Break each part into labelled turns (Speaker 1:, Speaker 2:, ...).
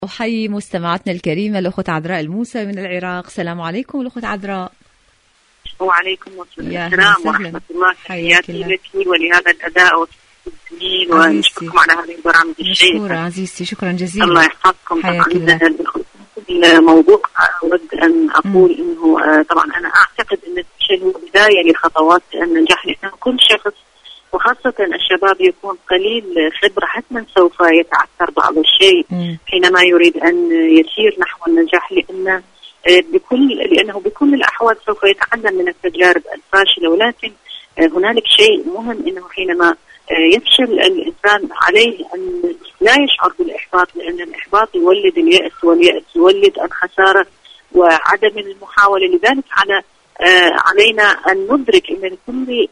Speaker 1: أحيي مستمعتنا الكريمة الأخت عذراء الموسى من العراق. السلام عليكم الأخت عذراء.
Speaker 2: وعليكم السلام ورحمة الله. تحياتي لك ولهذا الأداء والتسجيل، ونشكركم على هذه البرامج الشيقة.
Speaker 1: مشكورة عزيزتي، شكرا جزيلا.
Speaker 2: الله يحفظكم. الموضوع أود أن أقول أنه طبعا أنا أعتقد أن الفشل هو بداية لخطوات النجاح، لأن كل شخص وخاصة الشباب يكون قليل خبرة حتما سوف يتعثر بعض الشيء حينما يريد أن يسير نحو النجاح، لأنه بكل الأحوال سوف يتعلم من التجارب الفاشلة. ولكن هنالك شيء مهم، أنه حينما يفشل الإنسان عليه أن لا يشعر بالإحباط، لأن الإحباط يولد اليأس، واليأس يولد الخسارة وعدم المحاولة. لذلك علينا أن ندرك أن لكل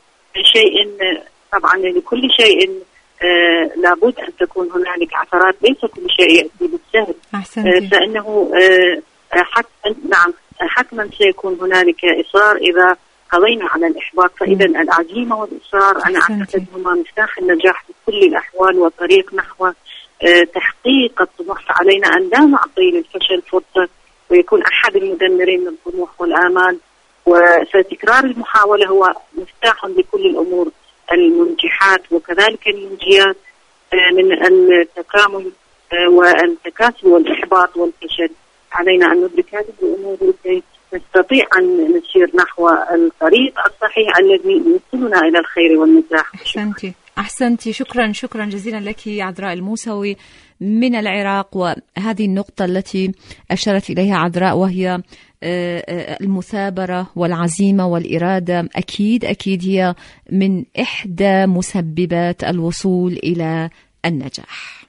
Speaker 2: شيء لابد أن تكون هنالك عثرات، ليس كل شيء يأتي بالسهل. فإنه حتما سيكون هنالك إصرار إذا قضينا على الإحباط. فإذا العزيمة والإصرار أنا أعتقد هما مفتاح النجاح في كل الأحوال وطريق نحو تحقيق الطموح. علينا أن لا نعطي للفشل فرصة ويكون أحد المدمرين للطموح والآمال، وتكرار المحاولة هو مفتاح لكل الأمور، المنجحات وكذلك المنجيات من التكامل والتكاسل والإحباط والفشل. علينا أن ندرك هذه الأمور لكي نستطيع أن نسير نحو الطريق الصحيح الذي يوصلنا إلى الخير والنجاح.
Speaker 1: أحسنتي. شكرا جزيلا لك عذراء الموسوي من العراق. وهذه النقطة التي أشارت إليها عذراء، وهي المثابرة والعزيمة والإرادة، أكيد هي من إحدى مسببات الوصول إلى النجاح.